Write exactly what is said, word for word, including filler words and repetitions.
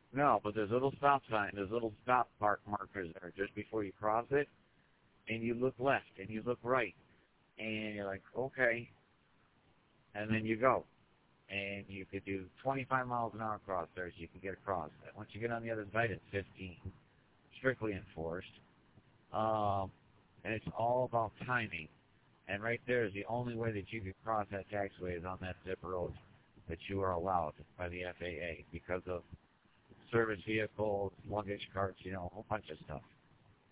No, but there's little stop sign, there's little stop park markers there just before you cross it, and you look left and you look right, and you're like, okay, and then you go, and you could do twenty-five miles an hour across there, so you can get across that. Once you get on the other side, it's fifteen, strictly enforced, um, and it's all about timing. And right there is the only way that you can cross that taxiway is on that zip road that you are allowed by the F A A because of service vehicles, luggage carts, you know, a whole bunch of stuff.